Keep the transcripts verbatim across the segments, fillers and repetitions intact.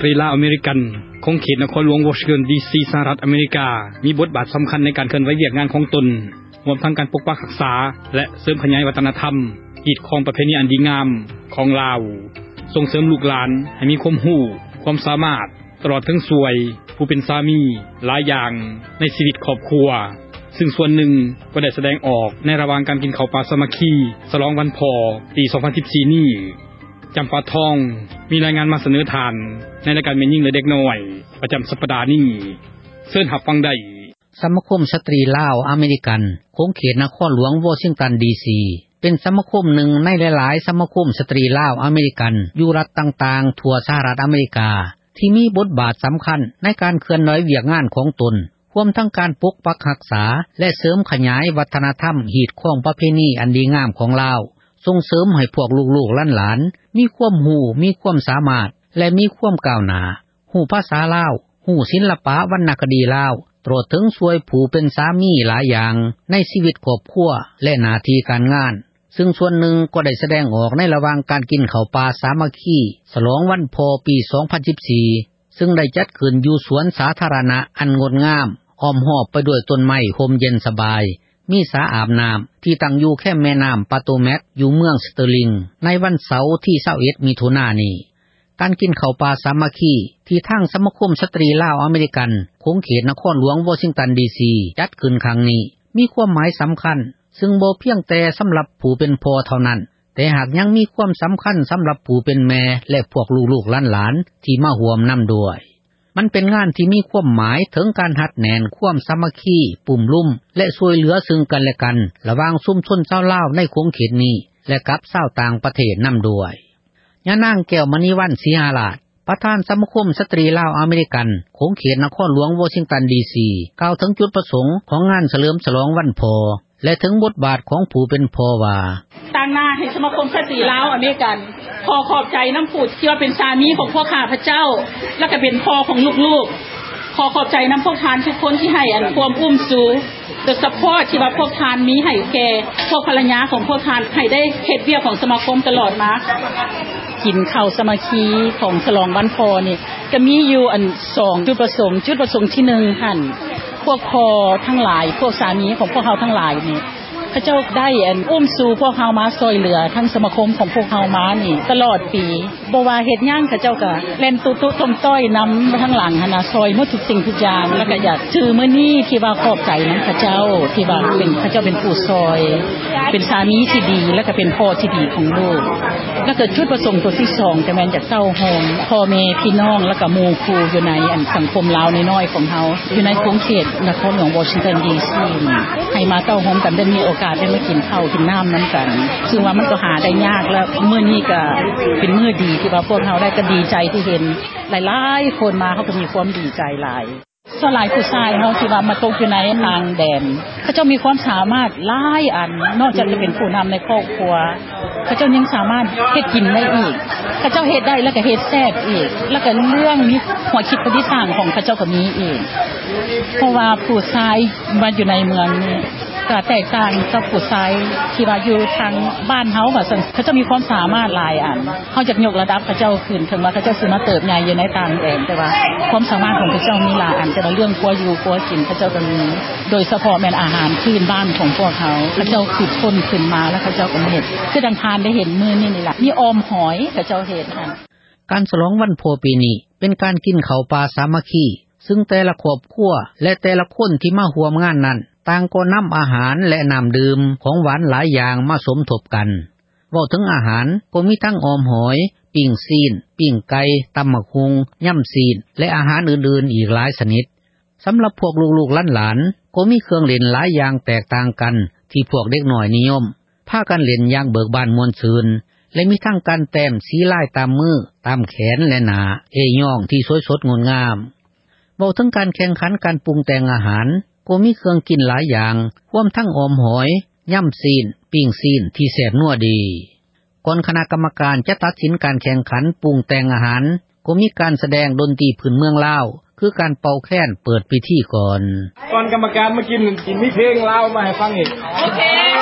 ตรีลาวอเมริกันของเขตนครหลวงวอชิงตันดีซีสหรัฐอเมริกามีบทบาทสำคัญในการเคลื่อนไหวเวียกงานของตนรวมทั้งการปกปักรักษาและเสริมขยายวัฒนธรรมกีดของประเพณีอันดีงามของลาวส่งเสริมลูกหลานให้มีความรู้ความสามารถตลอดทั้งสวยผู้เป็นสามีหลายอย่างในชีวิตครอบครัวซึ่งส่วนหนึ่งก็ได้แสดงออกในระหว่างการกินข้าวปลาสามัคคีฉลองวันพ่อปีสองพันสิบสี่นี้จำปาทองมีรายงานมาเสนอทานในรายการแม่หญิงและเด็กน้อยประจำสัปดาห์นี้เชิญรับฟังได้สมาคมสตรีลาวอเมริกันของเขตนครหลวงวอชิงตันดีซีเป็นสมาคมหนึ่งในหลายๆสมาคมสตรีลาวอเมริกันอยู่รัฐต่างๆทั่วสหรัฐอเมริกาที่มีบทบาทสำคัญในการเคลื่อนไหวเวียกงานของตนรวมทั้งการปกปักรักษาและเสริมขยายวัฒนธรรมหีดของประเพณีอันดีงามของลาวส่งเสริมให้พวกลูกๆหลานๆมีความรู้มีความสามารถและมีความก้าวหน้ารู้ภาษาลาวรู้ศิลปะวรรณคดีลาวตรวจถึงช่วยผู้เป็นสามีหลายอย่างในชีวิตครอบครัวและหน้าที่การงานซึ่งส่วนหนึ่งก็ได้แสดงออกในระหว่างการกินข้าวปลาสามัคคีฉลองวันพ่อปีสองพันสิบสี่ซึ่งได้จัดขึ้นอยู่สวนสาธารณะอันงดงามอ้อมรอบไปด้วยต้นไม้ร่มเย็นสบายมีสระอาบน้ำที่ตั้งอยู่แค่แม่น้ำปาโตแมกอยู่เมืองสเตอร์ลิงในวันเสาร์ที่ยี่สิบเอ็ดมิถุนายนนี้การกินข้าวปลาสามัคคีที่ทางสมาคมสตรีลาวอเมริกันของเขตนครหลวงวอชิงตันดีซีจัดขึ้นครั้งนี้มีความหมายสำคัญซึ่งบ่เพียงแต่สำหรับผู้เป็นพ่อเท่านั้นแต่หากยังมีความสำคัญสำหรับผู้เป็นแม่และพวกลูกๆหลานๆที่มาร่วมนำด้วยมันเป็นงานที่มีความหมายถึงการหัดแน่นความสามัคคีปุ่มลุ่มและช่วยเหลือซึ่งกันและกันระหว่างชุมชนชาวลาวในคงเขตนี้และกับชาวต่างประเทศนำด้วยยะนางแก้วมณีวรรณศรีหราชประธานสมาคมสตรีลาวอเมริกันของเขตนครหลวงวอชิงตันดีซีกล่าวถึงจุดประสงค์ของงานเฉลิมฉลองวันพ่อและถึงบทบาทของผู้เป็นพ่อว่าต่างหน้าให้สมาคมสตรีลาวอเมริกันขอขอบใจน้ำผูดที่ว่าเป็นสามีของพ่อข้าพระเจ้าและก็เป็นพ่อของลูกๆขอขอบใจน้ำพวกทานทุกคนที่ให้อันความอุ้มสูโดยเฉพาะที่ว่าพวกทานมีให้แก่พวกภรรยาของพวกทานให้ได้เฮ็ดเวียกของสมาคมตลอดมากินข้าวสามัคคีของฉลองวันพ่อนี่ก็มีอยู่อันสองจุดประสงค์จุดประสงค์ที่หนึ่งหั่นพวกพ่อทั้งหลายพวกสามีของพวกเฮาทั้งหลายนี่พระเจ้าได้อันอุ้มสู่พวกเฮามาซอยเหลือทั้งสมาคมของพวกเฮามานี่ตลอดปีบ่ว่าเฮ็ดหยังพระเจ้าก็เล่นตุ๊ๆต้มต้อยนำทั้งหลังหั่นน่ะซอยหมดทุกสิ่งทุกอย่างแล้วก็อยากชื่อมื้อนี้ที่ว่าขอบใจนำพระเจ้าที่ว่าเป็นพระเจ้าเป็นผู้ซอยเป็นสามีที่ดีแล้วก็เป็นพ่อที่ดีของลูกแล้วก็จุดประสงค์ตัวที่สองจะแม่นจากเศร้าโฮมพ่อแม่พี่น้องแล้วก็หมู่คู่อยู่ในอันสังคมลาวน้อยๆของเฮาอยู่ในกรุงเทพนครหลวงวอชิงตันดีซีให้มาเศร้าโฮมกันได้มีโอกาสได้มากินข้าวกินน้ำนั้นกันซึ่งว่ามันก็หาได้ยากแล้วมื้อนี้ก็เป็นมื้อดีที่ว่าพวกเฮาได้ก็ดีใจที่เห็นหลายๆคนมาเขาก็มีความดีใจหลายส่วนหลายผู้ชายเฮาที่ว่ามาตกอยู่ในต่างแดนเขาเจ้ามีความสามารถหลายอันนอกจากจะเป็นผู้นำในครอบครัวเขาเจ้ายังสามารถเฮ็ดกินได้อีกเขาเจ้าเฮ็ดได้แล้วก็เฮ็ดแซ่บอีกแล้วก็เรื่องนี้หัวคิดประดิษฐ์สร้างของเขาเจ้าก็มีอีกเพราะว่าผู้ชายมาอยู่ในเมืองนี้ก็แตกต่างกับผู้ชายที่ว่าอยู่ทางบ้านเฮาว่าซั่นเขาจะมีความสามารถหลายอันเฮาอยากยกระดับเขาเจ้าขึ้นถึงว่าเขาเจ้าสิมาเติบใหญ่อยู่ในต่างแดนแต่ว่าความสามารถของเขาเจ้ามีหลายอันแต่ว่าเรื่องครัวอยู่ครัวกินเขาเจ้าก็มีโดยเฉพาะแม่นอาหารพื้นบ้านของพวกเขาเขาเจ้าคิดค้นขึ้นมาแล้วเขาเจ้าก็เฮ็ดคือดังทานได้เห็นมื้อนี้นี่ล่ะมีออมหอยเขาเจ้าเฮ็ดหั่นการฉลองวันพ่อปีนี้เป็นการกินข้าวปลาสามัคคีซึ่งแต่ละครอบครัวและแต่ละคนที่มาร่วมงานนั้นต่างก็นำอาหารและน้ำดื่มของหวานหลายอย่างมาสมทบกันเว้าถึงอาหารก็มีทั้งออมหอยปิ้งซีนปิ้งไก่ตำบักหุ่งย่ำซีนและอาหารอื่นๆอีกหลายชนิดสำหรับพวกลูกๆหลานๆก็มีเครื่องเล่นหลายอย่างแตกต่างกันที่พวกเด็กน้อยนิยมพากันเล่นอย่างเบิกบานม่วนซื่นและมีทั้งการแต้มสีลายตามมือตามแขนและหน้าเอย่องที่สวยสดงดงามเว้าถึงการแข่งขันการปรุงแต่งอาหารก็มีเครื่องกินหลายอย่างรวมทั้งออมหอยย่ำซีนปิ้งซีนที่แซ่บนัวดีก่อนคณะกรรมการจะตัดสินการแข่งขันปรุงแต่งอาหารก็มีการแสดงดนตรีพื้นเมืองลาวคือการเป่าแค้นเปิดพิธีก่อนก่อนกรรมการมากินกินมีเพลงลาวมาให้ฟังอีกโอเค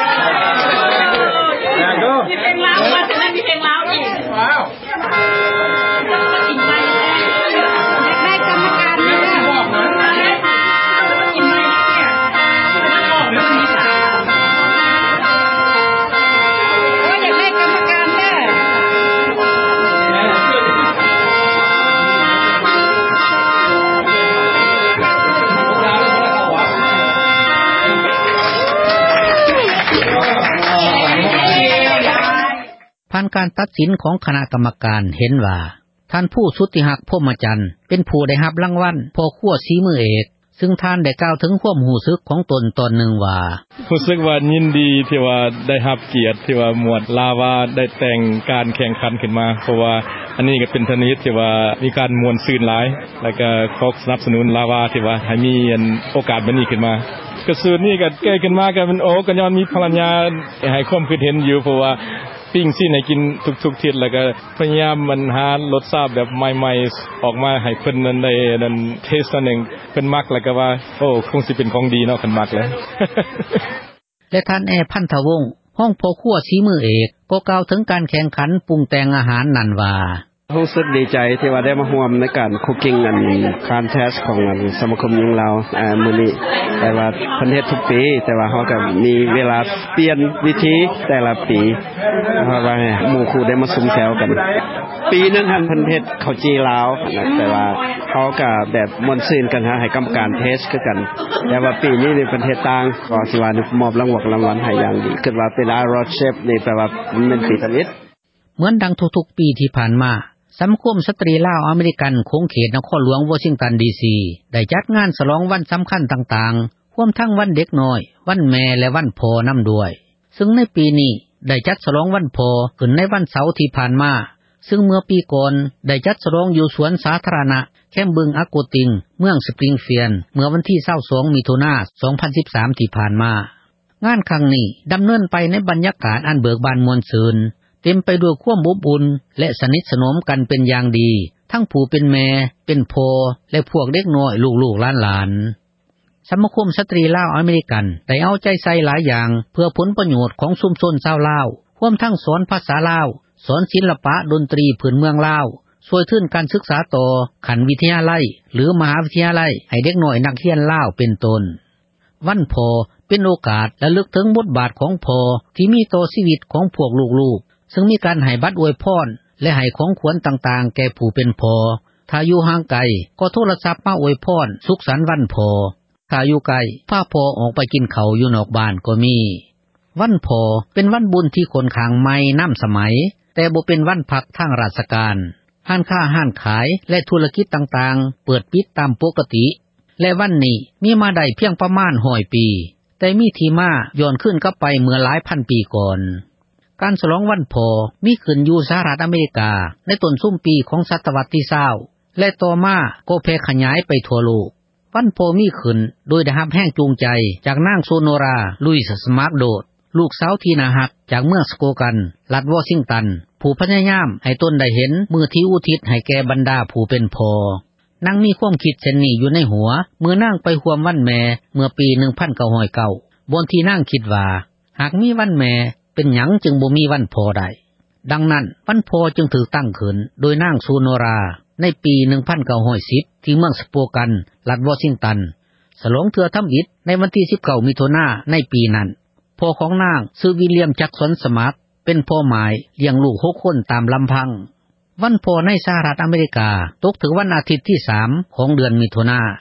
อยากดูมีเพลงลาวมาถึงมีเพลงลาวอีกว้าวกินไปผ่านการตัดสินของคณะกรรมการเห็นว่าท่านผู้สุทธิหักพรหมจันทร์เป็นผู้ได้รับรางวัลพ่อครัวสีมือเอกซึ่งท่านได้กล่าวถึงความรู้สึกของตนตอนหนึ่งว่ารู้สึกว่ายินดีที่ว่าได้รับเกียรติที่ว่าหมวดลาวาได้แต่งการแข่งขันขึ้นมาเพราะว่าอันนี้ก็เป็นชนิดที่ว่ามีการมวลซื่นหลายแล้วก็ขอสนับสนุนลาวาที่ว่าให้มีโอกาสแบบนี้ขึ้นมาก็สูตรนี้ก็แก้ขึ้นมาก็มันโอ้ก็ย้อนมีพลังงานให้ความคิดเห็นอยู่เพราะว่าปิ้งสิให้กินทุกๆทิศแล้วก็พยายามมันหารสชาติแบบใหม่ๆออกมาให้เพิ่นนั้นได้นั้นเทสต์นึงเพิ่นมักแล้วก็ว่าโอ้คงสิเป็นของดีเนาะคันมักแล้วและท่านแอพันธวงศ์ห้องพ่อครัวสีมือเอกก็กล่าวถึงการแข่งขันปรุงแต่งอาหารนั่นว่ารู้สึกดีใจที่ว่าได้มาร่วมในการคุกกิ้งอันการเทสของอันสมาคมยิงลาวอ่ามื้อนี้แต่ว่าเพิ่นเฮ็ดทุกปีแต่ว่าเฮาก็มีเวลาเปลี่ยนวิธีแต่ละปีเพราะว่าหมู่คู่ได้มาซุ่มแซวกันปีนึงท่านเพิ่นเฮ็ดข้าวจีลาวแต่ว่าเฮาก็แบบมวนซื่นกันฮะให้กรรมการเทสคือกันแต่ว่าปีนี้นี่เพิ่นเฮ็ดต่างก็สิว่ามอบรางวัลรางวัลให้อย่างดีคิดว่าเป็นอารอเชฟนี่แปลว่ามันเป็นปีตลิดเหมือนดังทุกๆปีที่ผ่านมาสมาคมสตรีลาวอเมริกันคงเขตนครหลวงวอชิงตันดีซีได้จัดงานฉลองวันสำคัญต่างๆรวมทั้งวันเด็กน้อยวันแม่และวันพ่อนำด้วยซึ่งในปีนี้ได้จัดฉลองวันพ่อขึ้นในวันเสาร์ที่ผ่านมาซึ่งเมื่อปีก่อนได้จัดฉลองอยู่สวนสาธารณะแคมบึงอะโกติงเมืองสปริงเฟียนเมื่อวันที่ยี่สิบสองมิถุนายนสองพันสิบสามที่ผ่านมางานครั้งนี้ดำเนินไปในบรรยากาศอันเบิกบานมวลซื่นเต็มไปด้วยความอบอุ่นและสนิทสนมกันเป็นอย่างดีทั้งผู้เป็นแม่เป็นพ่อและพวกเด็กน้อยลูกๆหลานๆสมาคมสตรีลาวอเมริกันได้เอาใจใส่หลายอย่างเพื่อผลประโยชน์ของชุมชนชาวลาวรวมทั้งสอนภาษาลาวสอนศิลปะดนตรีพื้นเมืองลาวช่วยทุนการศึกษาต่อขั้นวิทยาลัยหรือมหาวิทยาลัยให้เด็กน้อยนักเรียนลาวเป็นต้นวันพ่อเป็นโอกาสระลึกถึงบทบาทของพ่อที่มีต่อชีวิตของพวกลูกๆซึ่งมีการให้บัตรอวยพรและให้ของขวัญต่างๆแก่ผู้เป็นพ่อถ้าอยู่ห่างไกลก็โทรศัพท์มาอวยพรสุขสันต์วันพ่อถ้าอยู่ไกลพาพ่อออกไปกินข้าวอยู่นอกบ้านก็มีวันพ่อเป็นวันบุญที่คนข้างใหม่นำสมัยแต่บ่เป็นวันพักทางราชการห้านค้าห้านขายและธุรกิจต่างๆเปิดปิดตามปกติและวันนี้มีมาได้เพียงประมาณร้อยปีแต่มีที่มาย้อนขึ้นกลับไปเมื่อหลายพันปีก่อนการฉลองวันพ่อมีขึ้นอยู่สหรัฐอเมริกาในต้นซุ่มปีของศตวรรษที่ยี่สิบและต่อมาก็แพร่ขยายไปทั่วโลกวันพ่อมีขึ้นโดยได้รับแรงจูงใจจากนางโซโนราลุยส์สมาร์ทโดดลูกสาวที่น่ารักจากเมืองสโกกันรัฐวอชิงตันผู้พยายามให้ตนได้เห็นมือที่อุทิศให้แก่บรรดาผู้เป็นพ่อนางมีความคิดเช่นนี้อยู่ในหัวเมื่อนางไปร่วมวันแม่เมื่อปีหนึ่งพันเก้าร้อยเก้าบนที่นางคิดว่าหากมีวันแม่เป็นหยังจึงบ่มีวันพ่อได้ดังนั้นวันพ่อจึงถูกตั้งขึ้นโดยนางซูโนราในปีหนึ่งพันเก้าร้อยสิบที่เมืองสโปกันรัฐวอชิงตันฉลองเทื่อทำอิฐในวันที่สิบเก้ามิถุนายนในปีนั้นพ่อของนางชื่อวิลเลียมจักสันสมาร์ทเป็นพ่อหมายเลี้ยงลูกหกคนตามลำพังวันพ่อในสหรัฐอเมริกาตกถึงวันอาทิตย์ที่สามของเดือนมิถุนายน